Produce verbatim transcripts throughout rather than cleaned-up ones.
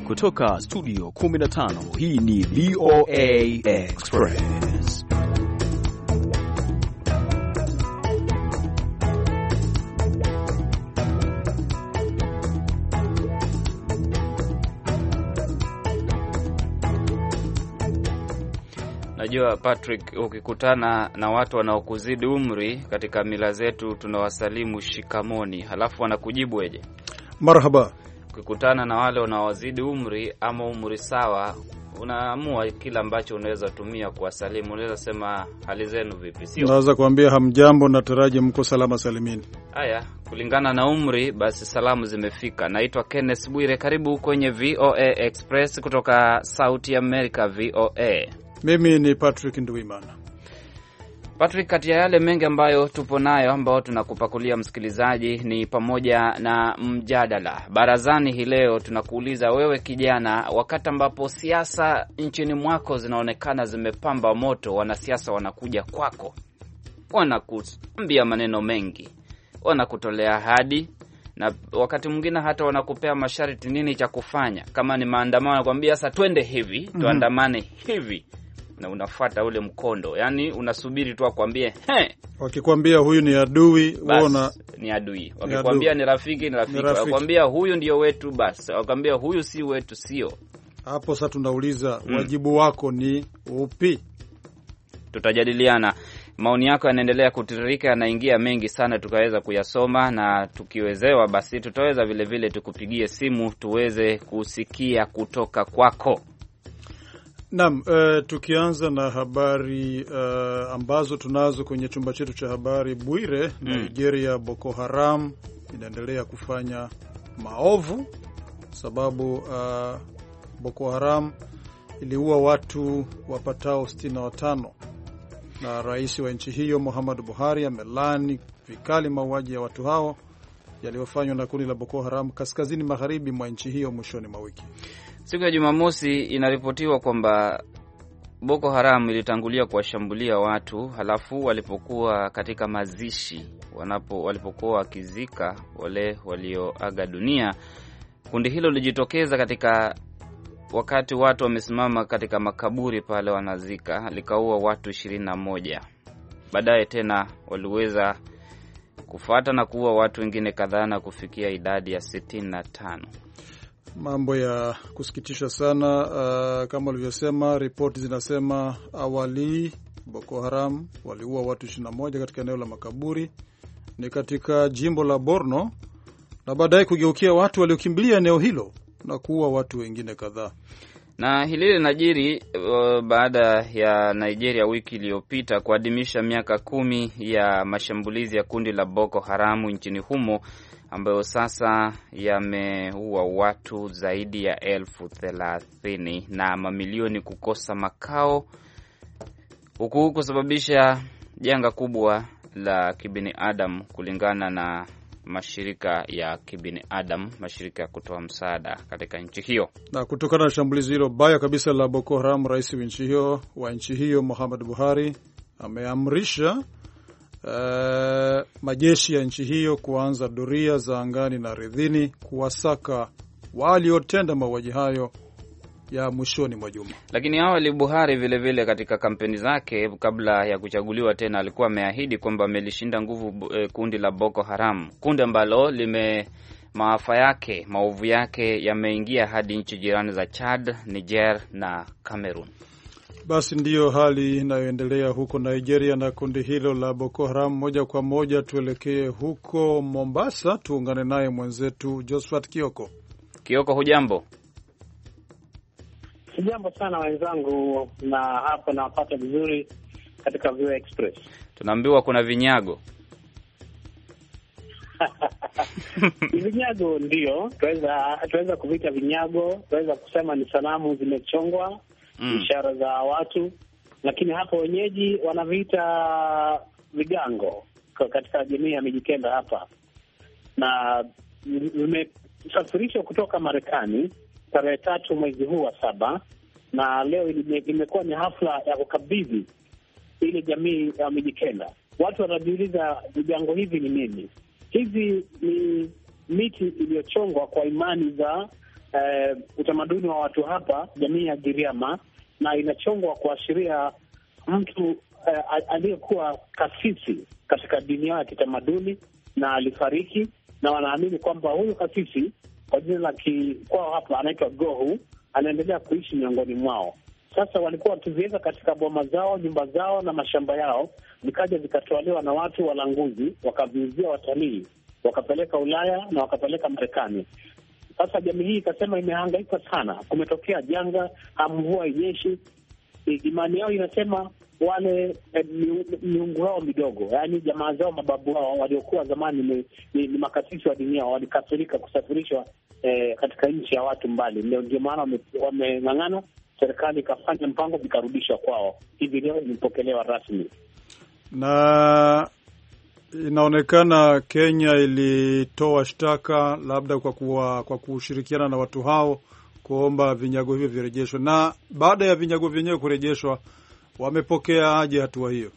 Kutoka studio kumi na tano, hii ni V O A Express. Najua Patrick, ukikutana na watu wanaokuzidi umri katika mila zetu tunawasalimu shikamoni, halafu wanakujibu eje? Marhaba. Ukikutana na wale wanaowazidi umri ama umri sawa, unaamua kila ambacho unaweza tumia kuwasalimu. Unaweza sema hali zenu vipi, sio? Naweza kuambia hamjambo, nataraji mko salama salimini. Haya, kulingana na umri basi salamu zimefika. Naitwa Kenneth Bwire, karibu kwenye V O A Express kutoka Sauti America V O A. Mimi ni Patrick Nduwimana. Patrick, kati ya yale mengi ambayo tupo nayo ambao tunakupakulia msikilizaji ni pamoja na mjadala barazani. Hii leo tunakuuliza wewe kijana, wakati ambapo siasa nchini mwako zinaonekana zimepamba moto, wanasiasa wanakuja kwako, wanakuambia maneno mengi, wanakutolea ahadi, na wakati mwingine hata wanakupea masharti nini cha kufanya. Kama ni maandamano, wanakuambia sasa twende hivi, tuandamane hivi, na unafuata ule mkondo. Yani unasubiri tu akwambie he. Wakikwambia huyu ni adui, uona ni adui. Wakikwambia ni rafiki, ni rafiki. Wakikwambia huyu ndio wetu, basi. Wakikwambia huyu si wetu, sio. Hapo sasa tunauliza mm. wajibu wako ni upi? Tutajadiliana. Maoni yako yanaendelea kutiririka, yanaingia mengi sana, tukaweza kuyasoma, na tukiwezewa basi tutaweza vile vile tukupigie simu tuweze kusikia kutoka kwako. Naam, uh, tukianza na habari uh, ambazo tunazo kwenye chumba chetu cha habari Bwire, mm. Nigeria, Boko Haram inaendelea kufanya maovu, sababu uh, Boko Haram iliua watu wapatao sitini na watano, na rais wa nchi hiyo Muhammadu Buhari amelani vikali mauaji ya watu hao yaliyofanywa na kundi la Boko Haram kaskazini magharibi mwa nchi hiyo mwishoni mwa wiki. Siku ya Jumamosi inaripotiwa kwamba Boko Haram ilitangulia kuwashambulia watu, halafu walipokuwa katika mazishi, wanapo walipokuwa wakizika wale walioaga dunia, kundi hilo lilijitokeza katika wakati watu wamesimama katika makaburi pale wanazika, likaua watu ishirini na moja. Baadaye tena waliweza kufuata na kuua watu wengine kadhaa na kufikia idadi ya sitini na tano. Mambo ya kusikitisha sana. Uh, kama ulivyosema, ripoti zinasema awali Boko Haram waliua watu ishirini na moja katika eneo la makaburi, ni katika jimbo la Borno, na baadaye kugeukia watu waliokimbilia eneo hilo na kuua watu wengine kadhaa. Na hili linajiri uh, baada ya Nigeria wiki iliyopita kuadhimisha miaka kumi ya mashambulizi ya kundi la Boko Haram nchini humo, ambayo sasa yameua watu zaidi ya elfu thelathini na mamilioni kukosa makao, huku kusababisha janga kubwa la kibinadamu kulingana na mashirika ya kibinadamu, mashirika ya kutoa msaada katika nchi hiyo. Na kutokana na shambulizi hilo baya kabisa la Boko Haram, rais wa nchi hiyo wa nchi hiyo Muhammadu Buhari ameamrisha Uh, majeshi ya nchi hiyo kuanza doria za angani na ardhini kuwasaka waliotenda mauaji hayo ya mwishoni mwa juma. Lakini awali Buhari vile vile katika kampeni zake kabla ya kuchaguliwa tena alikuwa ameahidi kwamba amelishinda nguvu eh, kundi la Boko Haram, kundi ambalo lime maafa yake, maovu yake yameingia hadi nchi jirani za Chad, Niger na Cameroon. Basi ndiyo hali inayoendelea huko Nigeria na kundi hilo la Boko Haram. Moja kwa moja tuelekee huko Mombasa, tuungane naye mwenzetu Josephat Kioko. Kioko, hujambo? Hujambo sana wenzangu, na hapo napata vizuri katika V O A Express. Tunaambiwa kuna vinyago. Vinyago ndio, tuweza tuweza kuvita vinyago, tuweza kusema ni sanamu zimechongwa, Mm. ishara za watu, lakini hapo wenyeji wanaviita vigango katika jamii ya Mijikenda hapa, na vimesafirishwa kutoka Marekani tarehe tatu mwezi huu wa saba, na leo imekuwa ni hafla ya kukabidhi ile jamii ya Mijikenda. Watu wanajiuliza vigango hivi ni nini? Hizi ni miti iliyochongwa kwa imani za eh, utamaduni wa watu hapa, jamii ya Giriama, na inachongwa kuashiria mtu eh, aliyekuwa kasisi katika dini yao ya kitamaduni na alifariki, na wanaamini kwamba huyu kasisi kwa jina la kwao hapa anaitwa Gohu anaendelea kuishi miongoni mwao. Sasa walikuwa wakiviweka katika boma zao, nyumba zao na mashamba yao, vikaja vikatwaliwa na watu walanguzi, wakaviuzia watalii, wakapeleka Ulaya na wakapeleka Marekani. Sasa jamii hii ikasema imehangaika sana, kumetokea janga, mvua inyeshi. Imani yao inasema wale eh, miungu wao midogo, yaani jamaa zao, mababu wao waliokuwa zamani ni, ni, ni makasisi wa dini yao, walikafirika kusafirishwa eh, katika nchi ya watu mbali. Ndio ndio maana wameng'ang'ana, serikali ikafanya mpango, vikarudishwa kwao. Hivi leo imepokelewa rasmi. Na inaonekana Kenya ilitoa shtaka labda kwa kuwa, kwa kushirikiana na watu hao kuomba vinyago hivyo virejeshwe. Na baada ya vinyago vyenyewe kurejeshwa, wamepokea aje hatua hiyo?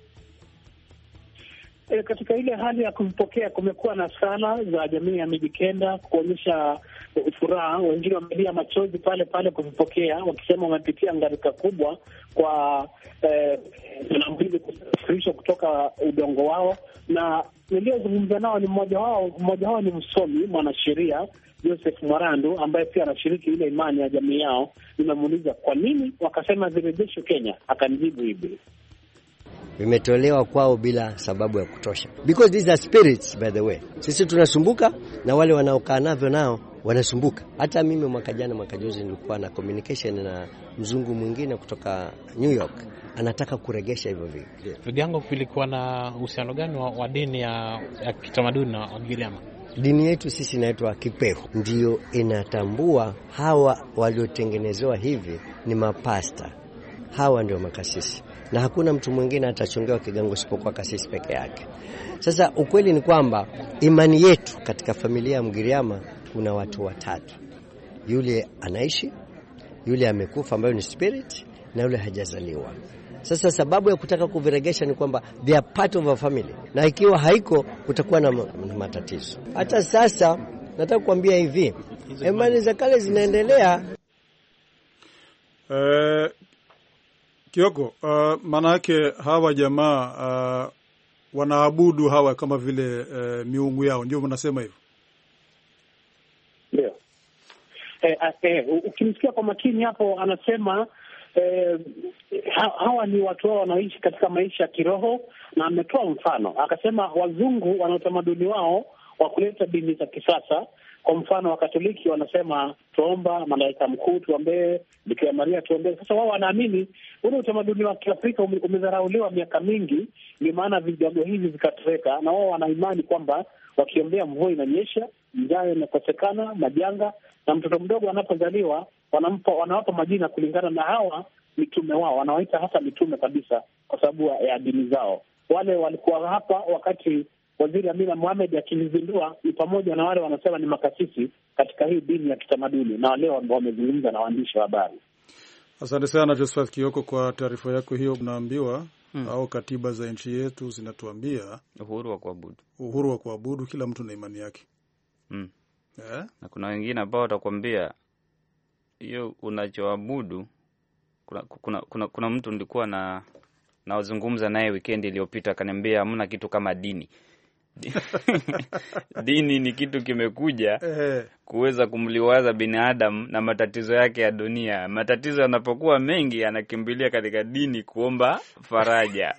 E, katika ile hali ya kumpokea kumekuwa na sala za jamii ya Mijikenda kuonyesha furaha. Wengine wamelia machozi pale pale kumpokea, wakisema wamepitia ngarika kubwa kwa namwili eh, kusafirishwa kutoka udongo wao. Na niliyozungumza nao ni mmoja wao, mmoja wao ni msomi mwanasheria Joseph Mwarandu ambaye pia anashiriki ile imani ya jamii yao. Nimemuuliza kwa nini wakasema zirejeshwe Kenya, akanijibu hivi: vimetolewa kwao bila sababu ya kutosha, because these are spirits by the way. Sisi tunasumbuka na wale wanaokaa navyo nao wanasumbuka. Hata mimi mwaka jana, mwaka juzi, nilikuwa na communication na mzungu mwingine kutoka New York, anataka kuregesha hivyo vitu. Vigango vilikuwa na uhusiano gani wa, wa dini ya, ya kitamaduni na Wagiriama? Dini yetu sisi inaitwa Kipehu, ndio inatambua hawa waliotengenezewa hivi ni mapasta, hawa ndio makasisi, na hakuna mtu mwingine atachongewa kigango isipokuwa kasisi peke yake. Sasa ukweli ni kwamba imani yetu katika familia ya Mgiriama kuna watu watatu: yule anaishi, yule amekufa ambayo ni spirit, na yule hajazaliwa. Sasa sababu ya kutaka kuviregesha ni kwamba they are part of a family, na ikiwa haiko kutakuwa na matatizo. Hata sasa nataka kuambia hivi, imani za kale zinaendelea. Eh, Kioko, uh, maana yake hawa jamaa uh, wanaabudu hawa kama vile uh, miungu yao, ndio mnasema hivyo? Ndio. Eh, eh, ukimsikia kwa makini hapo anasema eh, hawa ni watu wao wanaishi katika maisha ya kiroho, na ametoa mfano akasema wazungu wana utamaduni wao wa kuleta dini za kisasa. Kwa mfano Wakatoliki wanasema tuomba malaika mkuu tuombee, Bikira Maria tuombee. Sasa wao wanaamini ule utamaduni wa Kiafrika umedharauliwa miaka mingi, ndio maana vijago hivi vikatoweka, na wao wana imani kwamba wakiombea mvua inanyesha, njaa inakosekana, majanga, na mtoto mdogo anapozaliwa wanampa wanawapa majina kulingana na hawa mitume wao, wanawaita hata mitume kabisa kwa sababu ya dini zao. Wale walikuwa hapa wakati Waziri Amina Mohamed akilizindua ni pamoja na wale wanasema ni makasisi katika hii dini ya kitamaduni, na wale ambao wamezungumza na waandishi wa habari. Asante sana Josephat Kioko kwa taarifa yako hiyo. Unaambiwa hmm, au katiba za nchi yetu zinatuambia uhuru wa kuabudu, uhuru wa kuabudu, kila mtu na imani yake. Hmm. Yeah. Na kuna wengine ambao watakwambia hiyo unachoabudu. Kuna, kuna, kuna, kuna mtu nilikuwa na naozungumza naye weekend iliyopita, akaniambia hamna kitu kama dini. Dini ni kitu kimekuja kuweza kumliwaza binadamu na matatizo yake ya dunia. Matatizo yanapokuwa mengi, anakimbilia katika dini kuomba faraja.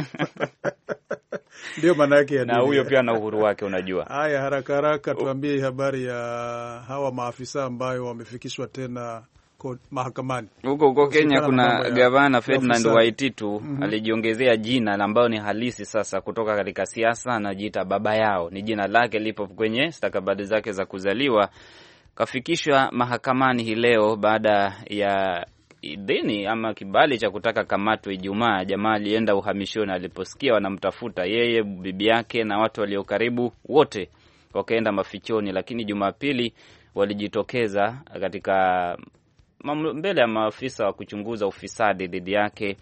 Ndio maana yake ya dini. Na huyo pia na uhuru wake, unajua. Haya, haraka haraka tuambie habari ya hawa maafisa ambayo wamefikishwa tena mahakamani. Huko huko Kenya kuna gavana Ferdinand Waititu mm -hmm. alijiongezea jina ambalo ni halisi sasa kutoka katika siasa, anajiita baba yao. Ni jina lake lipo kwenye stakabadhi zake za kuzaliwa. Kafikishwa mahakamani hii leo baada ya idhini ama kibali cha kutaka kamatwe Ijumaa. Jamaa alienda uhamishoni, aliposikia wanamtafuta yeye, bibi yake na watu walio karibu wote wakaenda mafichoni, lakini Jumapili walijitokeza katika mbele ya maafisa wa kuchunguza ufisadi dhidi yake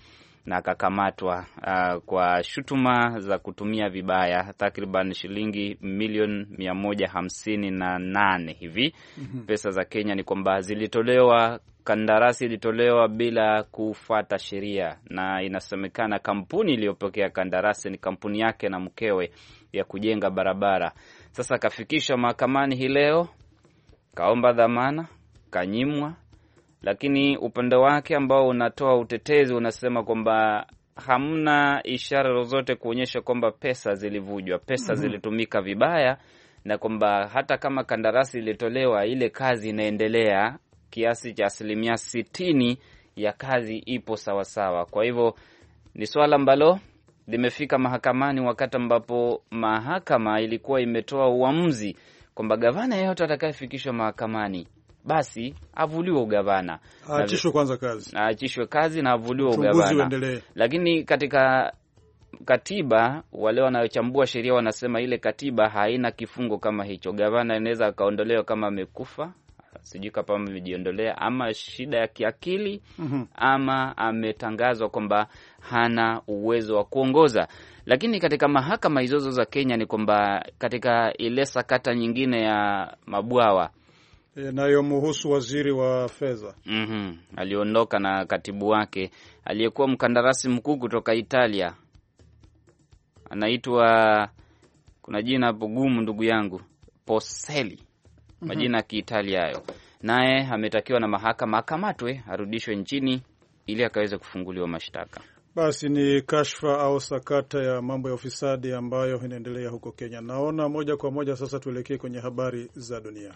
na akakamatwa uh, kwa shutuma za kutumia vibaya takriban shilingi milioni mia moja hamsini na nane hivi mm-hmm. pesa za Kenya. Ni kwamba zilitolewa, kandarasi ilitolewa bila kufuata sheria, na inasemekana kampuni iliyopokea kandarasi ni kampuni yake na mkewe ya kujenga barabara. Sasa kafikishwa mahakamani hii leo, kaomba dhamana, kanyimwa, lakini upande wake ambao unatoa utetezi unasema kwamba hamna ishara zozote kuonyesha kwamba pesa zilivujwa, pesa mm-hmm. zilitumika vibaya, na kwamba hata kama kandarasi ilitolewa, ile kazi inaendelea, kiasi cha asilimia sitini ya kazi ipo sawasawa. Kwa hivyo ni swala ambalo limefika mahakamani wakati ambapo mahakama ilikuwa imetoa uamuzi kwamba gavana yeyote atakayefikishwa mahakamani basi avuliwe ugavana, aachishwe kwanza kazi, aachishwe kazi na avuliwe ugavana. Lakini katika katiba, wale wanaochambua sheria wanasema ile katiba haina kifungo kama hicho. Gavana anaweza akaondolewa kama amekufa, sijui kama amejiondolea, ama shida ya kiakili mm-hmm. ama ametangazwa kwamba hana uwezo wa kuongoza. Lakini katika mahakama hizo za Kenya ni kwamba katika ile sakata nyingine ya mabwawa inayomhusu waziri wa fedha mhm aliondoka na katibu wake aliyekuwa mkandarasi mkuu kutoka Italia, anaitwa, kuna jina hapo gumu ndugu yangu, Posselli, majina ya Kiitalia hayo, naye ametakiwa na mahakama akamatwe, arudishwe nchini ili akaweze kufunguliwa mashtaka. Basi ni kashfa au sakata ya mambo ya ufisadi ambayo inaendelea huko Kenya. Naona moja kwa moja sasa tuelekee kwenye habari za dunia.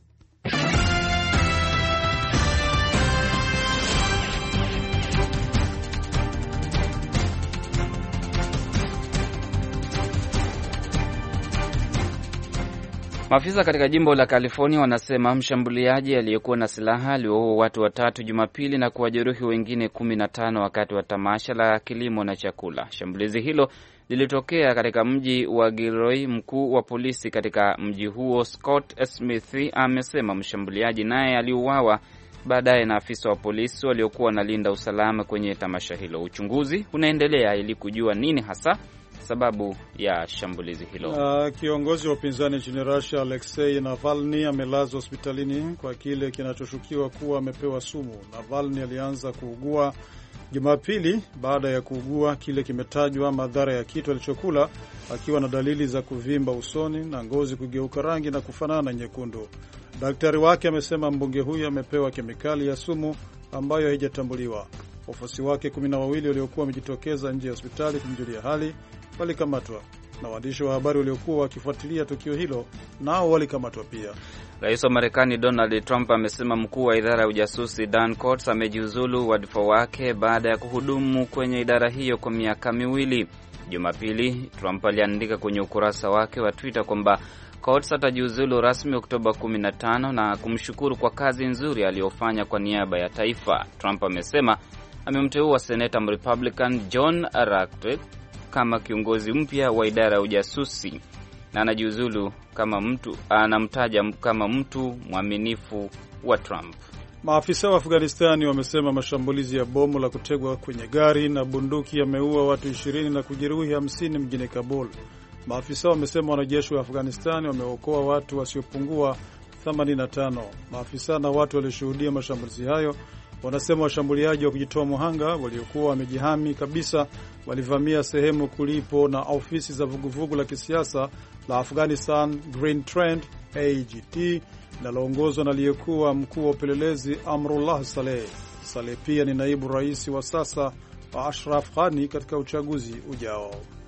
Maafisa katika jimbo la California wanasema mshambuliaji aliyekuwa na silaha aliwaua watu watatu Jumapili na kuwajeruhi wengine kumi na tano wakati wa tamasha la kilimo na chakula. Shambulizi hilo lilitokea katika mji wa Gilroy. Mkuu wa polisi katika mji huo Scott Smith amesema mshambuliaji naye aliuawa baadaye na afisa wa polisi waliokuwa wanalinda usalama kwenye tamasha hilo. Uchunguzi unaendelea ili kujua nini hasa sababu ya shambulizi hilo. Uh, kiongozi wa upinzani nchini Russia Alexei Navalny amelazwa hospitalini kwa kile kinachoshukiwa kuwa amepewa sumu. Navalny alianza kuugua Jumapili baada ya kuugua kile kimetajwa madhara ya kitu alichokula, akiwa na dalili za kuvimba usoni na ngozi kugeuka rangi na kufanana nyekundu. Daktari wake amesema mbunge huyo amepewa kemikali ya sumu ambayo haijatambuliwa. Wafuasi wake kumi na wawili waliokuwa wamejitokeza nje ya hospitali kumjulia hali walikamatwa, na waandishi wa habari waliokuwa wakifuatilia tukio hilo nao walikamatwa pia. Rais wa Marekani Donald Trump amesema mkuu wa idara ya ujasusi Dan Coats amejiuzulu wadhifa wake baada ya kuhudumu kwenye idara hiyo kwa miaka miwili. Jumapili, Trump aliandika kwenye ukurasa wake wa Twitter kwamba Coats atajiuzulu rasmi Oktoba kumi na tano na kumshukuru kwa kazi nzuri aliyofanya kwa niaba ya taifa. Trump amesema amemteua Senator Republican John Ratcliffe kama kiongozi mpya wa idara ya ujasusi na anajiuzulu kama mtu anamtaja kama mtu mwaminifu wa Trump. Maafisa wa Afghanistani wamesema mashambulizi ya bomu la kutegwa kwenye gari na bunduki yameua watu ishirini na kujeruhi hamsini mjini Kabul. Maafisa wamesema wanajeshi wa Afghanistani wameokoa watu wasiopungua themanini na tano. Maafisa na watu walioshuhudia mashambulizi hayo wanasema washambuliaji wa kujitoa muhanga waliokuwa wamejihami kabisa walivamia sehemu kulipo na ofisi za vuguvugu la kisiasa la Afghanistan Green Trend A G T linaloongozwa na aliyekuwa mkuu wa upelelezi Amrullah Saleh. Saleh pia ni naibu rais wa sasa wa Ashraf Ghani katika uchaguzi ujao.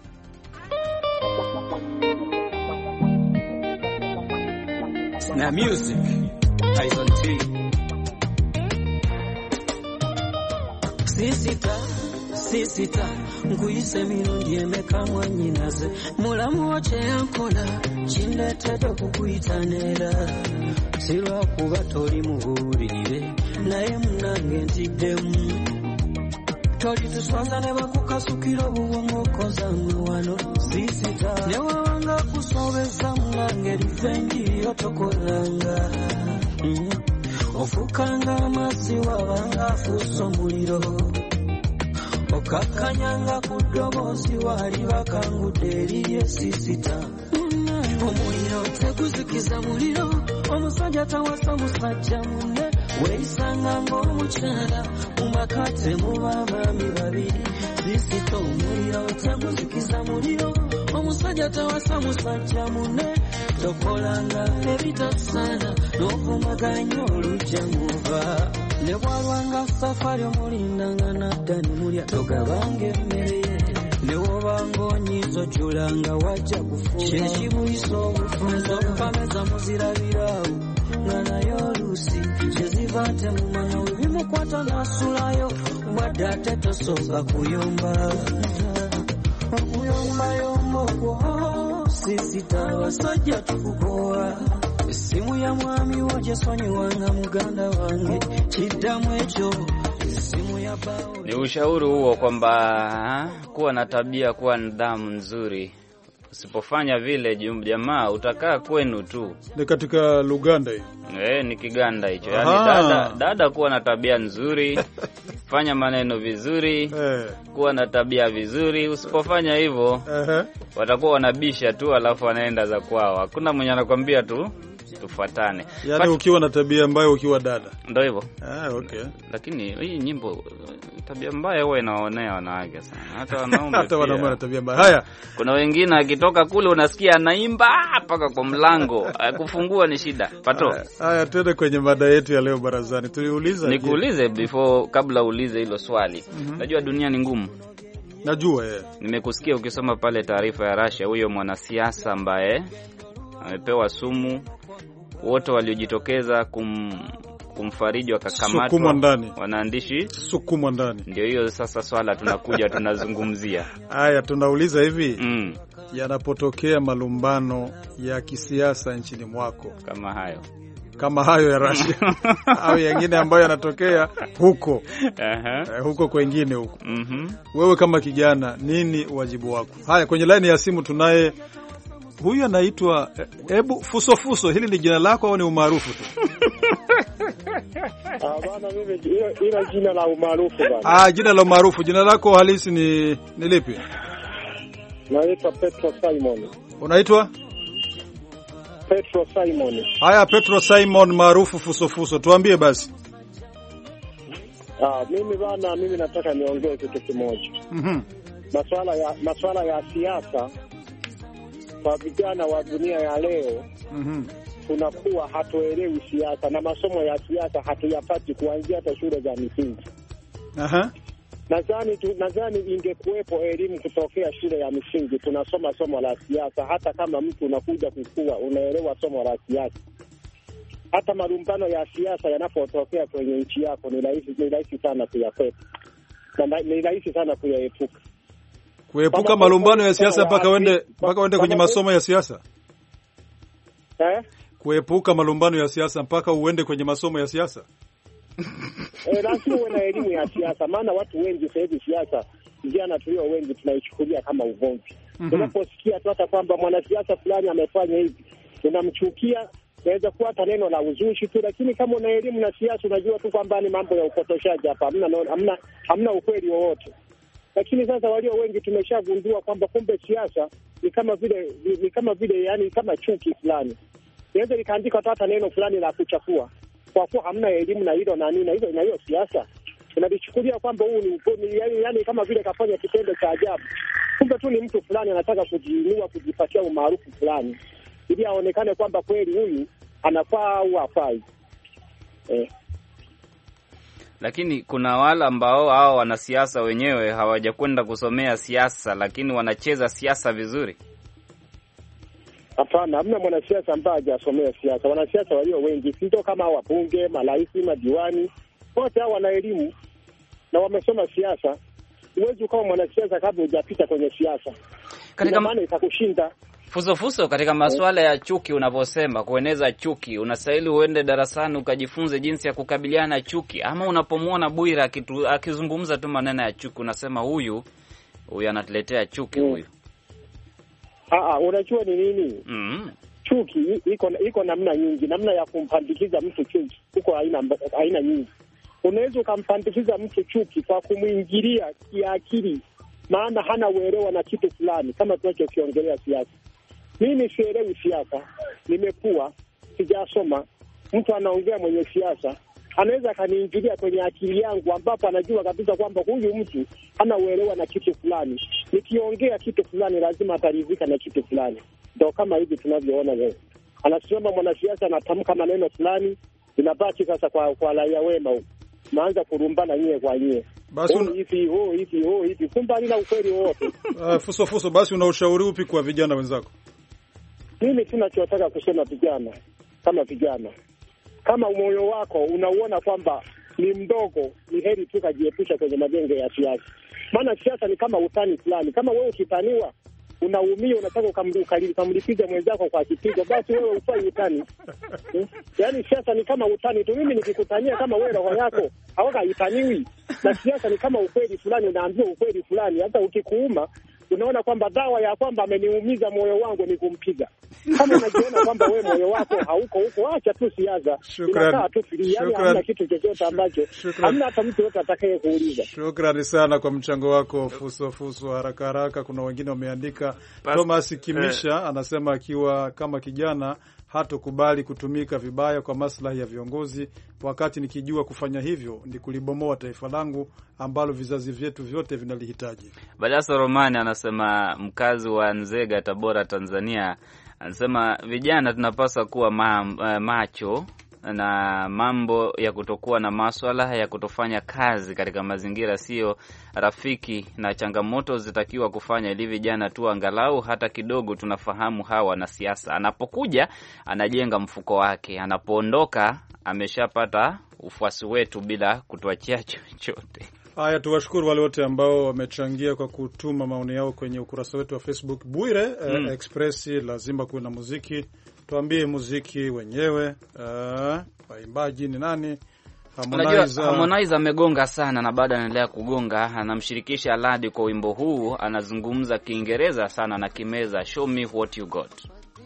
Na music Tyson T Sisita, sisita, nkuyise mirundi emeka mwanyinaze mulamu wache yankola kindeetedde okukuyitanira sirwa kuba toli mubuulirire naye munange ntiddemu toli tuswaza ne bakukasukira obuwongo okozamwe wano sisita ne wawanga kusobeza munange livenji yotokolanga mm. Ofukanga amazzi wabanga afuusa omuliro okakanyanga ku ddoboozi wali bakangudde eriye sisita omuliro teguzikiza muliro omusajja tawasa musajja munne weeyisanga ng'omukyala mu maka temuba abaami babiri sisita omuliro teguzikiza muliro omusajja tawasa musajja munne tokolanga ebitasaana n'ovumaganya olujja muva ne bwalwanga safari omulindanga nadda ne mulya togabanga emmere ye ne wobanga onyiizo julanga wajja kufuuka kyekibuyisa obufunza okupameza muzirabirawo nga naye oluusi kyeziva temumanya webimukwata n'asulayo wadde ate tosooka kuyomba okuyombayomba okwo sisita abasajja tukukowa esimu ya mwami wo gyesonyiwanga muganda wange kiddamu ekyo. Ni ushauri huo kwamba kuwa na tabia, kuwa nidhamu nzuri. Usipofanya vile jamaa utakaa kwenu tu. Ni katika Luganda hiyo. Eh, ni Kiganda hicho. Yaani dada dada kuwa na tabia nzuri, fanya maneno vizuri, eh, kuwa na tabia vizuri. Usipofanya hivyo, uh-huh, watakuwa wanabisha tu alafu wanaenda za kwao. Hakuna mwenye anakuambia tu tufuatane. Yaani But, ukiwa na tabia mbaya ukiwa dada. Ndio hivyo. Ah, okay. Lakini hii nyimbo tabia mbaya huwa inaonea wanawake sana. Hata wanaume hata wanaume na tabia mbaya. Haya, kuna wengine akitoka kule unasikia anaimba mpaka kwa mlango. Kufungua ni shida. Pato. Haya, twende kwenye mada yetu ya leo barazani. Tuliuliza, nikuulize before kabla uulize hilo swali. Mm-hmm. Najua dunia ni ngumu. Najua eh. Nimekusikia ukisoma pale taarifa ya Russia, huyo mwanasiasa ambaye amepewa sumu, wote waliojitokeza kum kumfariji wakakamatwa, wanaandishi sukumwa ndani. Ndio hiyo sasa swala tunakuja tunazungumzia. Haya, tunauliza hivi, mm. yanapotokea malumbano ya kisiasa nchini mwako kama hayo kama hayo ya Russia au yengine ambayo yanatokea huko, uh-huh, eh, huko kwengine huko, mhm, wewe kama kijana nini wajibu wako? Haya, kwenye line ya simu tunaye huyu anaitwa hebu Fuso Fuso. Hili ni jina lako au ni umaarufu tu? Ah bana, mimi ila jina la umaarufu bana. Ah, jina la umaarufu. Jina lako halisi ni ni lipi? Naitwa Petro Simon. Unaitwa Petro Simon. Haya, Petro Simon maarufu Fuso Fuso, tuambie basi. Ah, mimi bana, mimi nataka niongee kitu kimoja. Mhm. Masuala ya masuala ya siasa kwa vijana wa dunia ya leo, mhm, tunakuwa hatuelewi siasa na masomo ya siasa hatuyapati kuanzia hata shule za msingi. Aha. Nadhani tu nadhani ingekuwepo elimu kutokea shule ya msingi, tunasoma somo la siasa. Hata kama mtu unakuja kukua unaelewa somo la siasa, hata malumbano ya siasa yanapotokea kwenye nchi yako ni rahisi ni rahisi sana kuyakwepa, na ni rahisi sana kuyaepuka. Kuepuka malumbano ya siasa mpaka wende mpaka wende kwenye masomo ya siasa. Eh? Kuepuka malumbano ya siasa mpaka uende kwenye masomo ya siasa. Eh, lazima uwe na elimu ya siasa, maana watu wengi sasa hivi siasa, vijana tulio wengi tunaichukulia kama ugomvi. Mm-hmm. Unaposikia tu hata kwamba mwanasiasa fulani amefanya hivi, unamchukia, inaweza kuwa hata neno la uzushi tu, lakini kama una elimu na siasa unajua tu kwamba ni mambo ya upotoshaji hapa, hamna hamna hamna ukweli wowote. Lakini sasa walio wengi tumeshagundua kwamba kumbe siasa ni kama vile ni, ni kama vile yani kama chuki fulani. Inaweza likaandika hata neno fulani la kuchafua. Kwa kuwa hamna elimu na hilo na nini na hizo na hiyo siasa, tunalichukulia kwamba huu ni yani, yani kama vile kafanya kitendo cha ajabu. Kumbe tu ni mtu fulani anataka kujiinua, kujipatia umaarufu fulani ili aonekane kwamba kweli huyu anafaa au hafai. Eh. Lakini kuna wale ambao hao wanasiasa wenyewe hawajakwenda kusomea siasa, lakini wanacheza siasa vizuri. Hapana, hamna mwanasiasa ambaye hajasomea siasa. Wanasiasa walio wengi sio kama wabunge, marais, madiwani, wote hao wana elimu na wamesoma siasa. Huwezi ukawa mwanasiasa kabla hujapita kwenye siasa. Katika maana itakushinda. Fuso Fuso, katika masuala ya chuki unavyosema, kueneza chuki, unastahili uende darasani ukajifunze jinsi ya kukabiliana na chuki, ama unapomwona Bwira akizungumza tu maneno ya chuki unasema huyu huyu anatuletea chuki huyu. Ah ah, unajua ni nini? Mm. Chuki iko iko namna nyingi, namna ya kumpandikiza mtu chuki. Huko aina aina nyingi. Unaweza ukampandikiza mtu chuki kwa kumwingilia kiakili, maana hana uelewa na kitu fulani, kama tunachokiongelea siasa. Mimi sielewi siasa, nimekuwa sijasoma. Mtu anaongea mwenye siasa anaweza akaniingilia kwenye akili yangu, ambapo anajua kabisa kwamba huyu mtu hana uelewa na kitu fulani. Nikiongea kitu fulani lazima ataridhika na kitu fulani. Ndio kama hivi tunavyoona leo, anasema mwanasiasa anatamka maneno fulani, inabaki sasa kwa kwa raia wema huko, naanza kurumbana nyewe kwa nyewe, basi un... hivi ho hivi ho hivi, kumbe halina ukweli wote. Uh, fuso fuso, basi una ushauri upi kwa vijana wenzako? Mimi tunachotaka kusema vijana, kama vijana, kama moyo wako unauona kwamba ni mdogo, ni heri tu kajiepusha kwenye magenge ya siasa. Maana siasa ni kama utani fulani. Kama wewe ukitaniwa unaumia, unataka ukamlipiza mwenzako kwa kipigo, basi wewe ufai utani. Hmm? Yaani siasa ni kama utani tu. Mimi nikikutania kama wewe roho yako hawaka itaniwi. Na siasa ni kama ukweli fulani, unaambiwa ukweli fulani, hata ukikuuma unaona kwamba dawa ya kwamba ameniumiza moyo wangu ni kumpiga. Kama unajiona kwamba wewe moyo wako hauko huko, acha tu siasa. Inakaa tu free, yani hamna kitu chochote ambacho hamna hata mtu yote atakaye kuuliza. Shukrani sana kwa mchango wako fuso fuso. Haraka haraka kuna wengine wameandika. Thomas Kimisha eh, anasema akiwa kama kijana hatokubali kutumika vibaya kwa maslahi ya viongozi, wakati nikijua kufanya hivyo ni kulibomoa taifa langu ambalo vizazi vyetu vyote vinalihitaji. Badaso Romani anasema, mkazi wa Nzega, Tabora, Tanzania, anasema vijana tunapaswa kuwa ma, uh, macho na mambo ya kutokuwa na maswala ya kutofanya kazi katika mazingira sio rafiki, na changamoto zitakiwa kufanya ili vijana tu angalau hata kidogo tunafahamu hawa na siasa. Anapokuja anajenga mfuko wake, anapoondoka ameshapata ufuasi wetu bila kutuachia chochote. Haya, tuwashukuru wale wote ambao wamechangia kwa kutuma maoni yao kwenye ukurasa wetu wa Facebook. Bwire mm. eh, Express lazima kuwe na muziki. Tuambie muziki wenyewe, uh, waimbaji ni nani? Harmonize Harmonize amegonga sana na baada anaendelea kugonga, anamshirikisha Aladi kwa wimbo huu, anazungumza Kiingereza sana na kimeza show me what you got.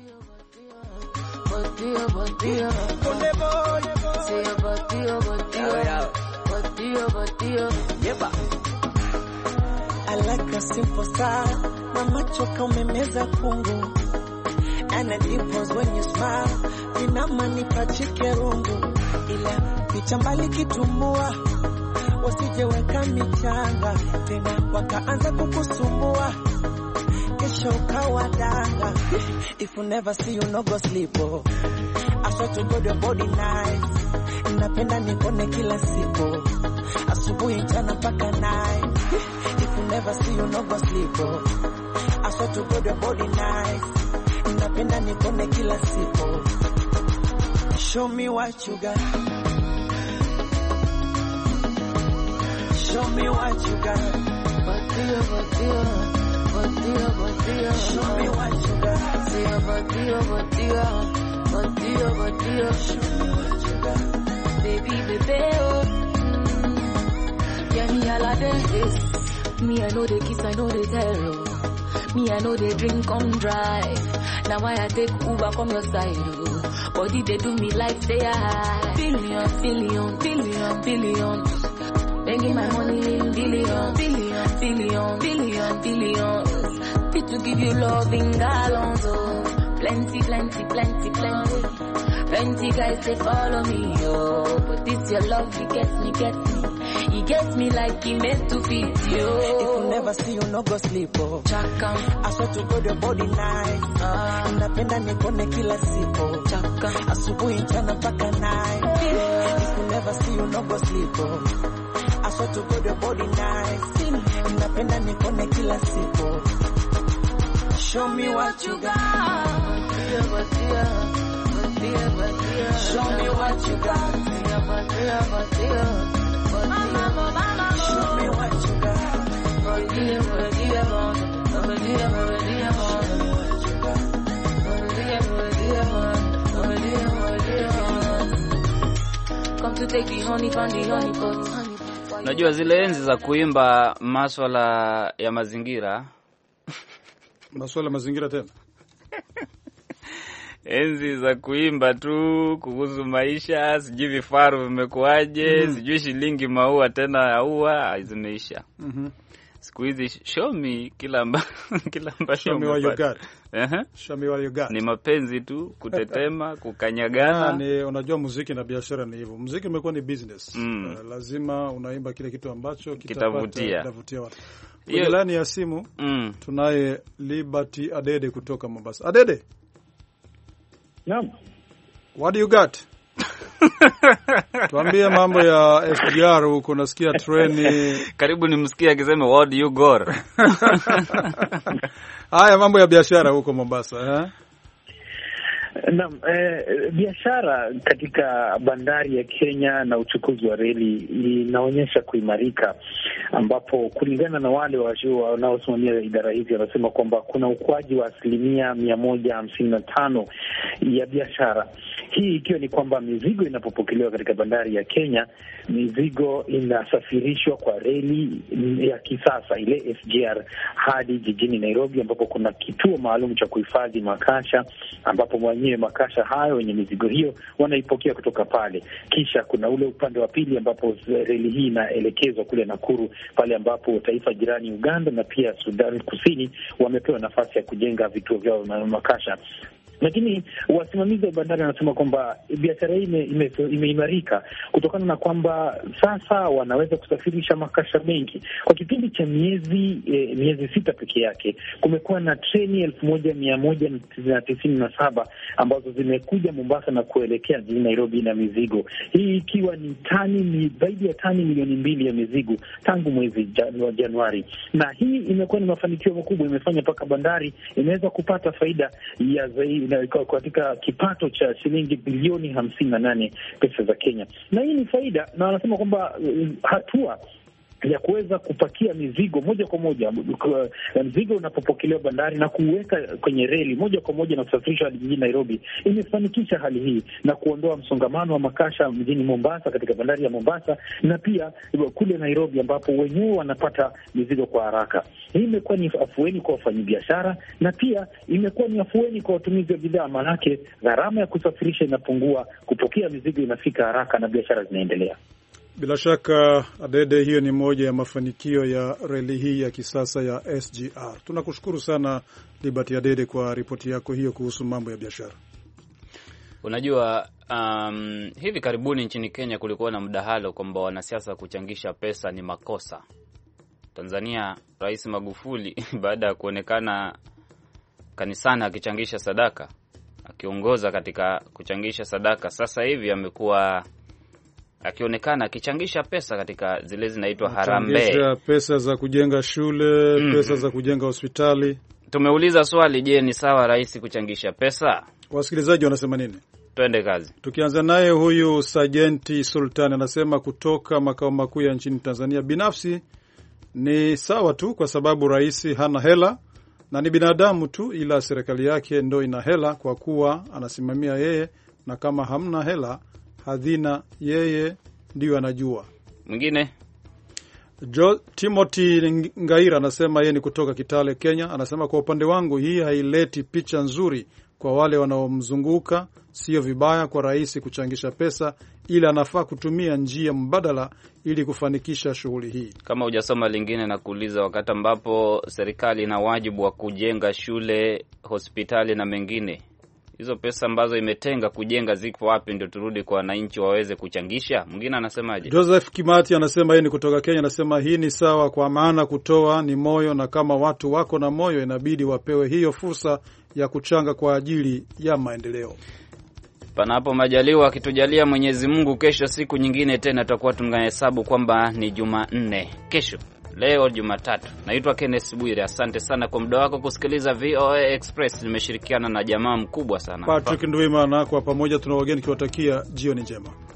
I like a simple style, na macho kama umemeza kungu, and it dimples when you smile, inamani pachike rungu, ila picha mbali kitumbua, wasije weka michanga, tena wakaanza kukusumbua, kesho ukawa danga. If you never see you no go sleep, oh. I swear to God your body nice, napenda nikone kila siku, asubuhi jana mpaka night. If you never see you no go sleep, oh. I swear to God your body nice, napenda nikone kila siku. Show me what you got, show me what you got, batia batia batia batia, show me what you got, say batia batia batia batia, show me what you got, baby baby oh, mm. Yeah, me all of this, me I know the kiss, I know the tell, me I know the drink come drive, now why I take Uber from your side, oh. Body they do me like they are billion, billion, billion, billion. Making my money in billion, billion, billion, billion, billions. Fit to give you love in gallons, oh. Plenty, plenty, plenty, plenty. Plenty guys they follow me, oh. But this your love, he gets me, gets me. He gets me like he meant to feed you. If you never see you no go sleep, oh. Chaka, I swear to God your body nice. Ah, napenda nikone kila siku. Chaka, asubuhi jana mpaka night. If you never see you no go sleep, oh. I swear to God your body nice, napenda nikone kila siku. Show me what you got, batia batia batia batia. Show me what you got, batia batia batia batia. Show me what you got, batia batia batia batia batia. Come to take the honey from the honey pot. Najua zile enzi za kuimba masuala ya mazingira. Masuala ya mazingira tena. enzi za kuimba tu kuhusu maisha, sijui vifaru vimekuaje, mm. sijui shilingi maua tena aua, zimeisha. Mhm. Siku hizi show me kila amba kila amba show me what you got. Eh uh-huh. Show me what you got. Ni mapenzi tu, kutetema, kukanyagana. Ah, ni unajua muziki na biashara ni hivyo. Muziki umekuwa ni business. Mm. Uh, lazima unaimba kile kitu ambacho kitavutia kitavutia watu. Kwenye laini ya simu mm. tunaye Liberty Adede kutoka Mombasa. Adede. Naam. What do you got? Tuambie mambo ya S G R huko, nasikia treni. Karibu nimsikie akisema what do you got? Haya mambo ya biashara huko Mombasa, eh? Naam, eh, biashara katika bandari ya Kenya na uchukuzi wa reli inaonyesha kuimarika, ambapo kulingana na wale wanaosimamia idara hizi wanasema kwamba kuna ukuaji wa asilimia mia moja hamsini na tano ya biashara. Hii ikiwa ni kwamba mizigo inapopokelewa katika bandari ya Kenya, mizigo inasafirishwa kwa reli ya kisasa ile S G R hadi jijini Nairobi, ambapo kuna kituo maalum cha kuhifadhi makasha, ambapo wenyewe makasha hayo wenye mizigo hiyo wanaipokea kutoka pale. Kisha kuna ule upande wa pili ambapo reli hii inaelekezwa kule Nakuru, pale ambapo taifa jirani Uganda na pia Sudan Kusini wamepewa nafasi ya kujenga vituo vyao na makasha. Lakini wasimamizi wa bandari wanasema kwamba biashara hii imeimarika ime, ime kutokana na kwamba sasa wanaweza kusafirisha makasha mengi. Kwa kipindi cha miezi e, miezi sita peke yake kumekuwa na treni elfu moja mia moja na tisini na saba ambazo zimekuja Mombasa na kuelekea jijini Nairobi na mizigo. Hii ikiwa ni tani ni zaidi ya tani milioni mbili ya mizigo tangu mwezi wa Januari. Na hii imekuwa ni mafanikio makubwa, imefanya mpaka bandari imeweza kupata faida ya zaidi katika kipato cha shilingi bilioni hamsini na nane pesa za Kenya. Na hii ni faida, na wanasema kwamba uh, hatua ya kuweza kupakia mizigo moja kwa moja, mzigo unapopokelewa bandari na kuweka kwenye reli moja kwa moja na kusafirishwa hadi jijini Nairobi, imefanikisha hali hii na kuondoa msongamano wa makasha mjini Mombasa, katika bandari ya Mombasa, na pia kule Nairobi ambapo wenyewe wanapata mizigo kwa haraka. Hii imekuwa ni afueni kwa wafanyabiashara na pia imekuwa ni afueni kwa watumizi wa bidhaa, manake gharama ya kusafirisha inapungua, kupokea mizigo inafika haraka na biashara zinaendelea. Bila shaka Adede, hiyo ni moja ya mafanikio ya reli hii ya kisasa ya S G R. Tunakushukuru sana Liberty Adede kwa ripoti yako hiyo kuhusu mambo ya biashara. Unajua um, hivi karibuni nchini Kenya kulikuwa na mdahalo kwamba wanasiasa kuchangisha pesa ni makosa. Tanzania, Rais Magufuli baada ya kuonekana kanisani akichangisha sadaka, akiongoza katika kuchangisha sadaka, sasa hivi amekuwa akionekana akichangisha pesa katika zile zinaitwa harambee, pesa za kujenga shule, mm. pesa za kujenga hospitali. Tumeuliza swali, je, ni sawa rais kuchangisha pesa? Wasikilizaji wanasema nini? Twende kazi. Tukianza naye huyu Sajenti Sultan anasema kutoka makao makuu ya nchini Tanzania, binafsi ni sawa tu kwa sababu rais hana hela na ni binadamu tu, ila serikali yake ndo ina hela kwa kuwa anasimamia yeye, na kama hamna hela hadhina yeye ndio anajua. Mwingine Jo, Timothy Ngaira anasema yeye ni kutoka Kitale, Kenya. Anasema kwa upande wangu hii haileti picha nzuri kwa wale wanaomzunguka. Sio vibaya kwa rais kuchangisha pesa, ila anafaa kutumia njia mbadala ili kufanikisha shughuli hii. Kama hujasoma lingine na kuuliza, wakati ambapo serikali ina wajibu wa kujenga shule, hospitali na mengine, hizo pesa ambazo imetenga kujenga ziko wapi ndio turudi kwa wananchi waweze kuchangisha? Mwingine anasemaje? Joseph Kimati anasema yeye ni kutoka Kenya, anasema hii ni sawa kwa maana kutoa ni moyo, na kama watu wako na moyo inabidi wapewe hiyo fursa ya kuchanga kwa ajili ya maendeleo. Panapo majaliwa akitujalia Mwenyezi Mungu, kesho siku nyingine tena tutakuwa tunahesabu kwamba ni Jumanne. Kesho leo Jumatatu. Naitwa Kenneth Bwire. Asante sana kwa muda wako kusikiliza V O A Express. Nimeshirikiana na jamaa mkubwa sana Patrick Ndwimana, kwa pamoja tuna wageni kiwatakia jioni njema.